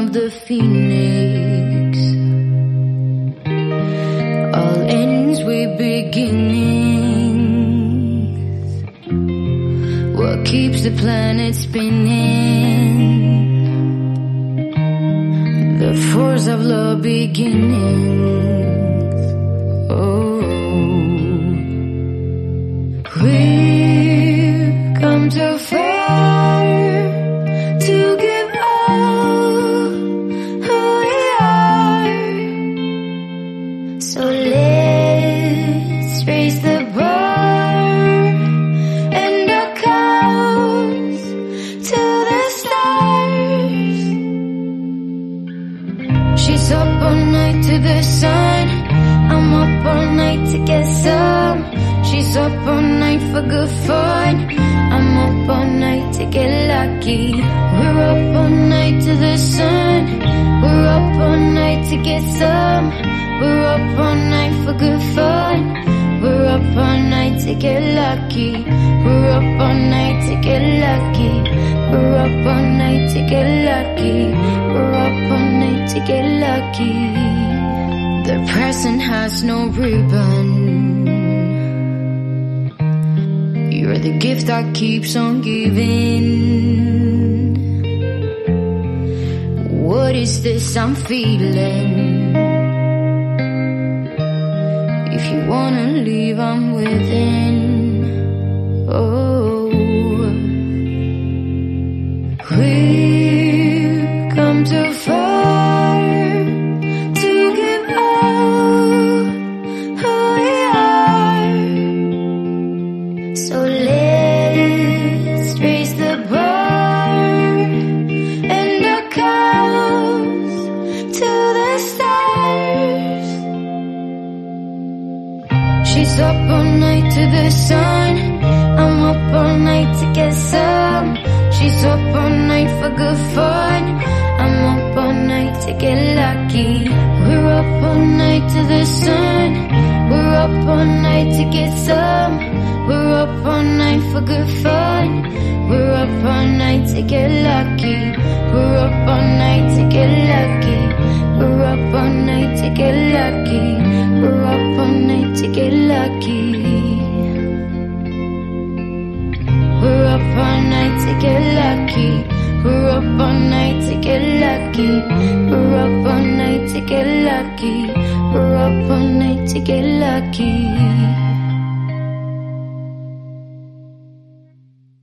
of the phoenix. All ends with beginnings. What keeps the planet spinning? The force of love beginnings. Oh, we've come too far to give up who we are. So let's raise the bar and our cause to the stars. She's up all night to the sun. I'm up all night to get some. She's up all night for good fun. I'm up all night to get lucky. We're up all night to the sun. We're up all night to get some. We're up all night for good fun. We're up all night to get lucky. We're up all night to get lucky. We're up all night to get lucky. We're up all night to get lucky. The present has no ribbon. You're the gift that keeps on giving. What is this I'm feeling? If you wanna leave, I'm within. Oh, we've come too far to give up who we are. So let's raise the bar and our cause to the stars. She's up all night to the sun. I'm up all night to get some. She's up all night for good fun. I'm up all night to get lucky. We're up all night to the sun. We're up all night to get some. We're up all night for good fun. We're up all night to get lucky. We're up all night to get lucky. We're up all night to get lucky. We're up all night to get lucky. We're up all night to get lucky. We're up all night to get lucky. We're up all night to get lucky. We're up all night to get lucky.